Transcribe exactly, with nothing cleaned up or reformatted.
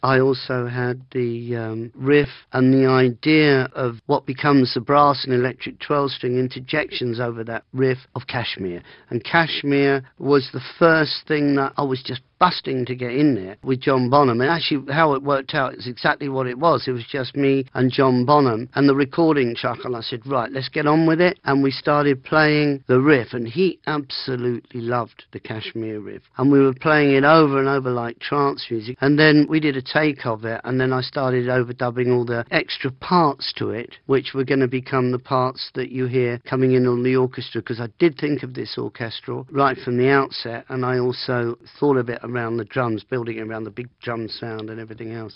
I also had the um, riff and the idea of what becomes the brass and electric twelve-string interjections over that riff of Kashmir. And Kashmir was the first thing that I was just busting to get in there with John Bonham. And actually how it worked out is exactly what it was. It was just me and John Bonham and the recording truck, and I said, right, let's get on with it. And we started playing the riff, and he absolutely loved the Kashmir riff, and we were playing it over and over like trance music. And then we did a take of it, and then I started overdubbing all the extra parts to it, which were going to become the parts that you hear coming in on the orchestra, because I did think of this orchestral right from the outset, and I also thought of it around the drums, building it around the big drum sound and everything else.